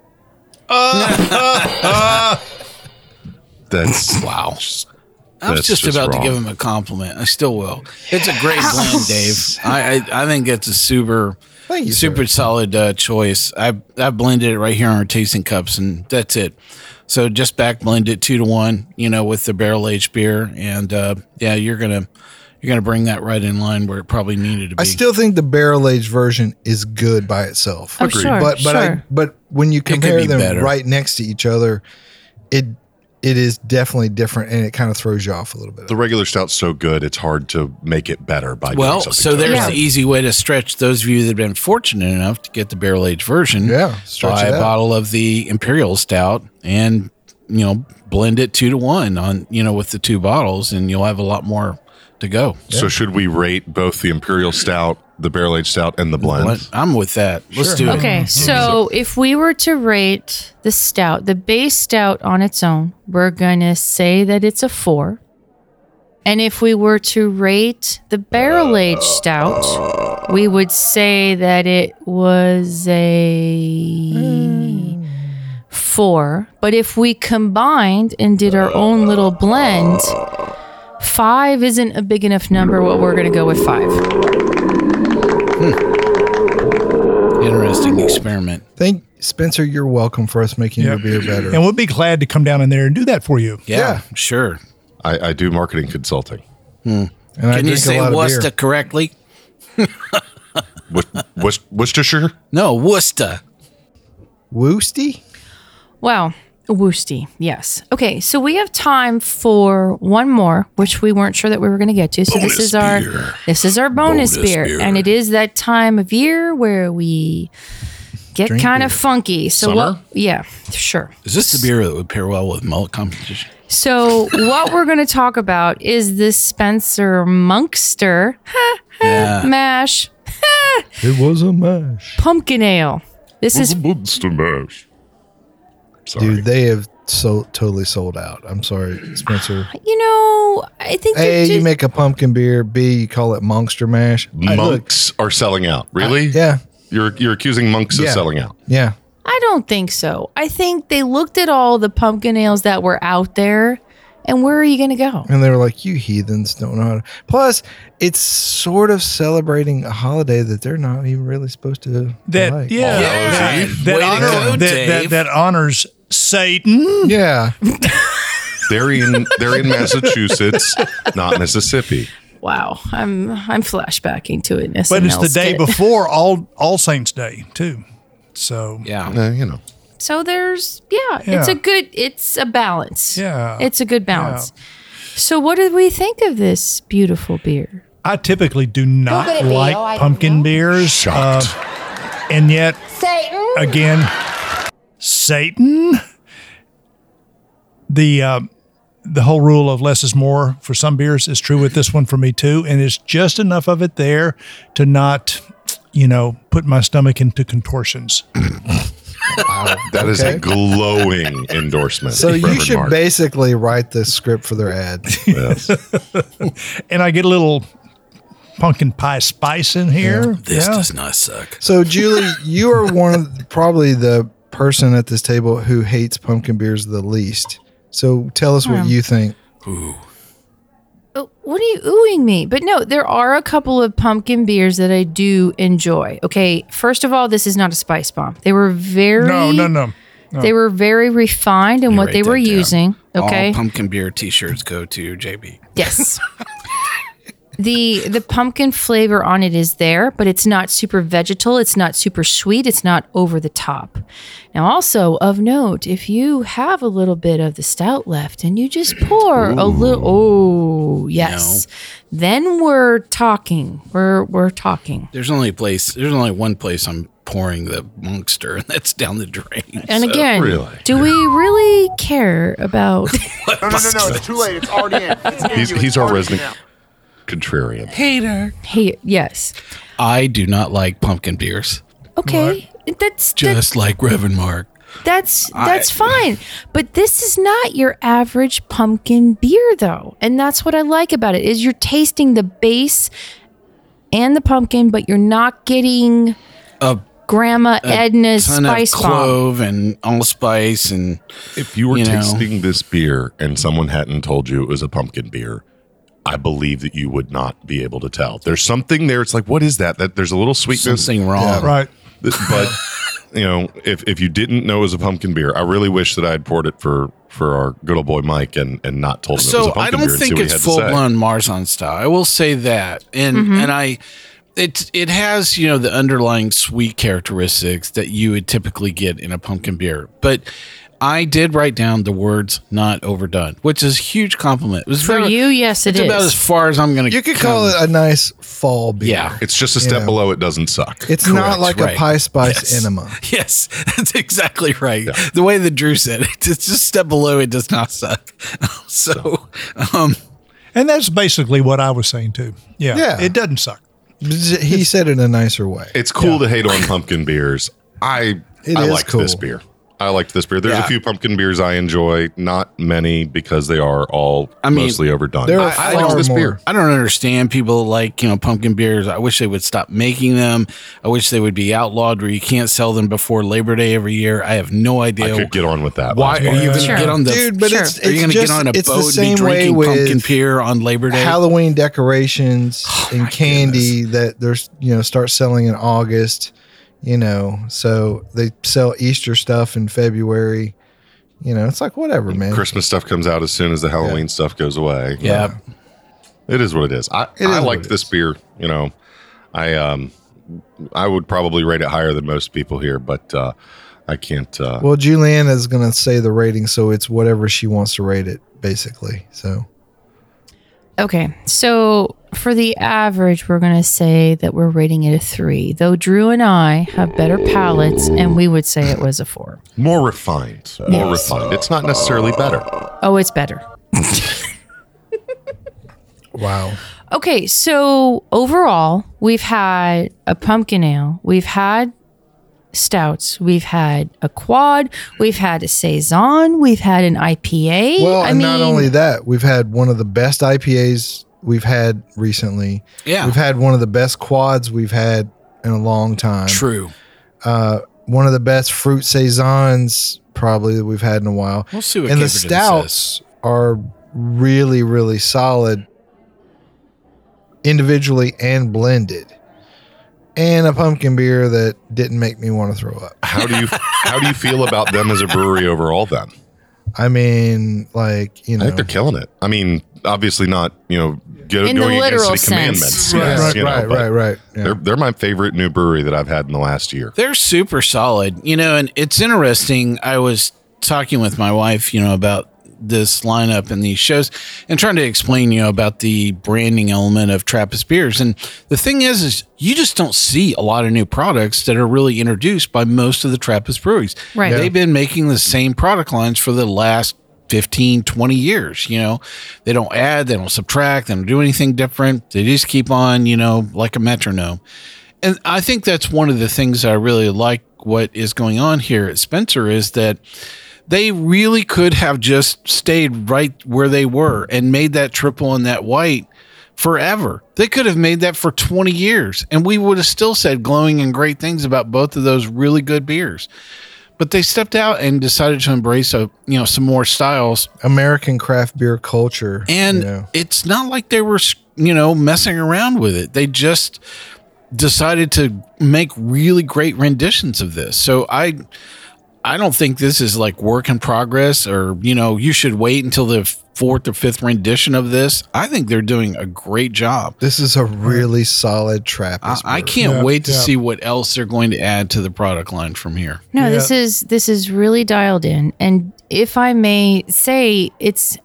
That's Wow. I was That's just, just about wrong. to give him a compliment. I still will. It's a great blend, Dave. I, I I think it's a super Thank you, super sir. solid uh, choice. I I blended it right here on our tasting cups, and that's it. So just back blend it two to one, you know, with the barrel aged beer, and uh, yeah, you're gonna you're You're going to bring that right in line where it probably needed to be. I still think the barrel aged version is good by itself. Oh, Agreed. sure, But but I, sure. but when you compare be them better. right next to each other, it it is definitely different, and it kind of throws you off a little bit. The regular stout's so good, it's hard to make it better by doing Well, something. so to it. there's the easy way to stretch those of you that have been fortunate enough to get the barrel aged version. Yeah, stretch buy it a out. bottle of the Imperial Stout and you know blend it two to one on you know with the two bottles, and you'll have a lot more to go. So should we rate both the Imperial Stout, the Barrel Aged Stout, and the blend? I'm with that. Let's do it. Okay, so if we were to rate the stout, the base stout on its own, we're going to say that it's a four. And if we were to rate the barrel aged stout, we would say that it was a four. But if we combined and did our own little blend, five isn't a big enough number. Well, we're going to go with five. Interesting experiment. Thank Spencer. You're welcome for us making Yep. your beer better. And we'll be glad to come down in there and do that for you. Yeah, Yeah. sure. I, I do marketing consulting. And I Can you drink a say lot of Worcester beer. correctly? Wor- Wor- Worcestershire? No, Worcester. Woosty? Wow. Woosty, yes. Okay, so we have time for one more, which we weren't sure that we were going to get to. So this is our this is our bonus, Bonus beer, beer. and it is that time of year where we get Drink kind of beer. funky. So Summer? what? Yeah, sure. Is this the beer that would pair well with mullet competition? So what we're going to talk about is this Spencer Monkster Yeah. mash It was a mash. pumpkin ale. This is Monster mash. Sorry. Dude, they have so totally sold out. I'm sorry, Spencer. you know I think A, they're you just- make a pumpkin beer. B, you call it Monster Mash. I- look, monks are selling out. Really? yeah, You're you're accusing monks Yeah. of selling out. yeah. I don't think so. I think they looked at all the pumpkin ales that were out there, and where are you going to go? And they were like, you heathens don't know how to. Plus, it's sort of celebrating a holiday that they're not even really supposed to That like. yeah, Yeah. that, that, Way to honor- go, that, Dave. that, that honors Satan. Yeah. They're in they're in Massachusetts, not Mississippi. Wow, I'm I'm flashbacking to it. But it's the day before All All Saints Day too. So Yeah. Uh, you know. So there's yeah, it's Yeah. a good it's a balance. Yeah. It's a good balance. So what did we think of this beautiful beer? I typically do not could it be? like Oh, I don't pumpkin know. beers, Shocked. uh, and yet Satan. again, Satan. The uh, the whole rule of less is more for some beers is true with this one for me too, and it's just enough of it there to not, you know, put my stomach into contortions. That is Okay. a glowing endorsement. So you Reverend should Mark. basically write the script for their ad. Yes. And I get a little pumpkin pie spice in here. This Yeah. does not suck. So Julie, you are one of probably the person at this table who hates pumpkin beers the least. So tell us what Hmm. you think. Ooh. Oh, what are you oohing me? But no, there are a couple of pumpkin beers that I do enjoy. Okay, first of all, this is not a spice bomb. They were very No, no, no. no. They were very refined in You what write they were that down. using. Okay. All pumpkin beer t-shirts go to J B. Yes. the the pumpkin flavor on it is there, but it's not super vegetal, it's not super sweet, it's not over the top. Now also of note, if you have a little bit of the stout left and you just pour a little oh, yes. Then we're talking. We're we're talking. There's only a place. There's only one place I'm pouring the Monkster, and that's down the drain. And So- again, Really? do we really care about No, no, no, no. It's too late. It's already in. It's in He's you. It's he's our already resident in now. contrarian. hater. Hey, yes. I do not like pumpkin beers, Okay. That's that's just like Reverend Mark. That's I- that's fine. But this is not your average pumpkin beer though. And that's what I like about it is you're tasting the base and the pumpkin, but you're not getting A Grandma Edna's ton spice of bomb. clove and allspice and If you were You know. tasting this beer and someone hadn't told you it was a pumpkin beer, I believe that you would not be able to tell. There's something there. It's like, what is that? That there's a little sweetness. something wrong. Right. But you know, if if you didn't know it was a pumpkin beer, I really wish that I had poured it for for our good old boy Mike and, and not told him it was a So pumpkin I beer don't and see think what he it's had to full say. blown Marzen style. I will say that, and Mhm. and I, it it has you know the underlying sweet characteristics that you would typically get in a pumpkin beer, but I did write down the words "not overdone," which is a huge compliment. It was For about- you, yes, it it's about is. as far as I'm going to. You could call it a nice fall beer. Yeah. It's just a You step know. below. It doesn't suck. It's not Correct, like right. a Pie Spice Yes. enema. Yes, that's exactly right. The way that Drew said it, it's just a step below. It does not suck. So, um, And that's basically what I was saying too. Yeah. Yeah. It doesn't suck. He said it in a nicer way. It's cool to hate on pumpkin beers. I It I is liked cool. this beer. I liked this beer. There's Yeah. a few pumpkin beers I enjoy, not many because they are all I mean, mostly overdone. there are I, I far liked this more. beer. I don't understand people like, you know, pumpkin beers. I wish they would stop making them. I wish they would be outlawed where you can't sell them before Labor Day every year. I have no idea. I could get on with that. Why are you going to Sure. get on the Dude, but Sure. it's, Are you it's going to just, get on a it's boat the and be same way drinking pumpkin with beer on Labor Day? Halloween decorations Oh, and candy that there's you know start selling in August. You know, so they sell Easter stuff in February. You know, it's like whatever, man. Christmas stuff comes out as soon as the Halloween stuff goes away. Yeah. It is what it is. I, It is I what liked it this beer. You know, I um, I would probably rate it higher than most people here, but uh, I can't. Uh, Well, Juliana is going to say the rating, so it's whatever she wants to rate it, basically. So Okay, so for the average, we're going to say that we're rating it a three, though Drew and I have better palates, and we would say it was a four. more refined. More Yes. refined. It's not necessarily better. Oh, it's better. wow, Okay, so overall, we've had a pumpkin ale, we've had stouts, we've had a quad, we've had a saison, we've had an I P A. well, I and mean, not only that, we've had one of the best I P As we've had recently. Yeah. we've had one of the best quads we've had in a long time. True. Uh, one of the best fruit saisons probably that we've had in a while. We'll see what and the Caperton stouts says. are really, really solid individually and blended. And a pumpkin beer that didn't make me want to throw up. How do you how do you feel about them as a brewery overall? Then I mean, like, you I know, think they're killing it. I mean, obviously not. You know, go, In the going against literal the sense. commandments. right, yes, right, you know, right, but right, right. Yeah. They're they're my favorite new brewery that I've had in the last year. They're super solid, you know, and it's interesting. I was talking with my wife, you know, about this lineup and these shows and trying to explain, you know, about the branding element of Trappist beers. And the thing is, is you just don't see a lot of new products that are really introduced by most of the Trappist breweries. Right. Yeah. They've been making the same product lines for the last fifteen, twenty years. You know, they don't add, they don't subtract, they don't do anything different. They just keep on, you know, like a metronome. And I think that's one of the things I really like what is going on here at Spencer is that they really could have just stayed right where they were and made that triple and that white forever. They could have made that for twenty years and we would have still said glowing and great things about both of those really good beers. But they stepped out and decided to embrace a, you know, some more styles. American craft beer culture. And you know. it's not like they were, you know, messing around with it. They just decided to make really great renditions of this. So I I don't think this is like work in progress or, you know, you should wait until the fourth or fifth rendition of this. I think they're doing a great job. This is a really solid Trappist I, I beer. can't Yeah, wait to yeah. see what else they're going to add to the product line from here. No, Yeah. this is this is really dialed in, and if I may say, it's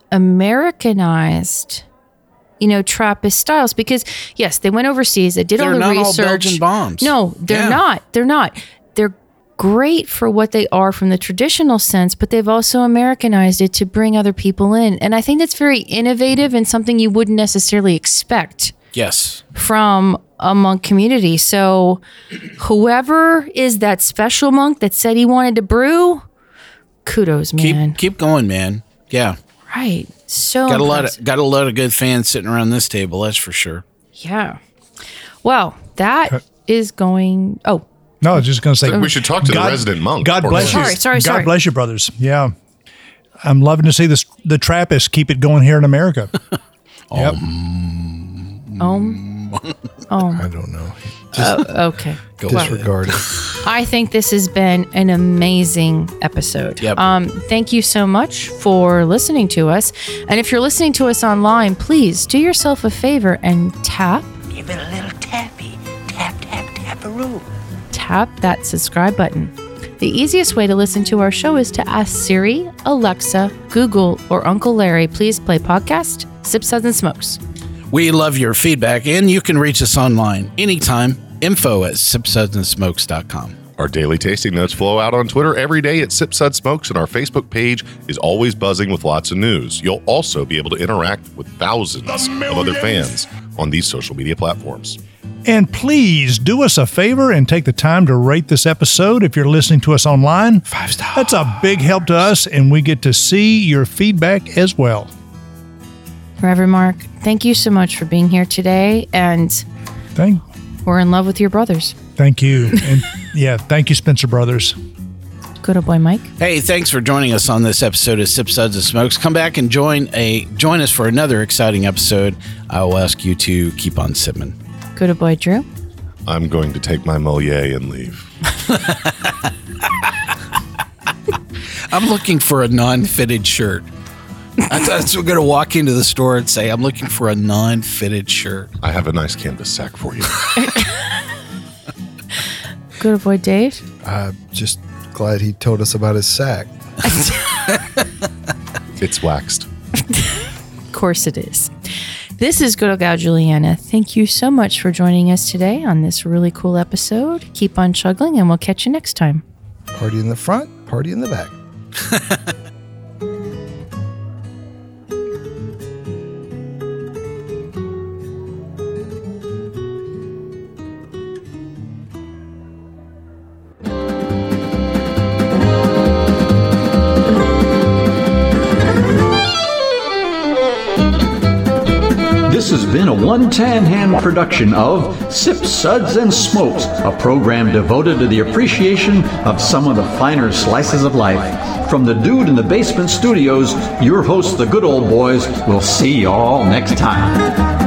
Americanized, you know, Trappist styles. Because yes, they went overseas, they did They're all the not all research. Belgian bombs. No, they're Yeah. not. They're not. They're great for what they are from the traditional sense, but they've also Americanized it to bring other people in, and I think that's very innovative and something you wouldn't necessarily expect Yes. from a monk community. So whoever is that special monk that said he wanted to brew, kudos, man. Keep keep going, man. Yeah. Right. So Got a lot impressive. of got a lot of good fans sitting around this table, that's for sure. Yeah. Well, that is going oh, No, I was just going to say We should talk to the resident monk. God bless you. Sorry, sorry, God sorry. bless you, brothers. Yeah. I'm loving to see this the Trappists keep it going here in America. Yep. um Come on. Oh, I don't know. Uh, okay. Go Disregard it. I think this has been an amazing episode. Yep. Um, thank you so much for listening to us. And if you're listening to us online, please do yourself a favor and tap. Give it a little tappy. Tap, tap, tap-a-roo. Tap that subscribe button. The easiest way to listen to our show is to ask Siri, Alexa, Google, or Uncle Larry, please play podcast Sip, Suds, and Smokes. We love your feedback, and you can reach us online anytime. Info at sip suds and smokes dot com. Our daily tasting notes flow out on Twitter every day at Sip Sud Smokes, and our Facebook page is always buzzing with lots of news. You'll also be able to interact with thousands of other fans on these social media platforms. And please do us a favor and take the time to rate this episode if you're listening to us online. Five stars. That's a big help to us, and we get to see your feedback as well. Reverend Mark, thank you so much for being here today, and Thank, we're in love with your brothers. thank you. And yeah, thank you, Spencer Brothers. Good old boy, Mike. Hey, thanks for joining us on this episode of Sip Suds and Smokes. Come back and join a join us for another exciting episode. I will ask you to keep on sipping. Good old boy, Drew. I'm going to take my Moliere and leave. I'm looking for a non-fitted shirt. I thought we're going to walk into the store and say, I'm looking for a non-fitted shirt. I have a nice canvas sack for you. Good old boy, Dave. I'm just glad he told us about his sack. It's waxed. Of course it is. This is Good Old Gal Juliana. Thank you so much for joining us today on this really cool episode. Keep on chuggling, and we'll catch you next time. Party in the front, party in the back. This has been a One Tan Hand production of Sip, Suds, and Smokes, a program devoted to the appreciation of some of the finer slices of life. From the Dude in the Basement Studios, your hosts, the Good Old Boys, will see you all next time.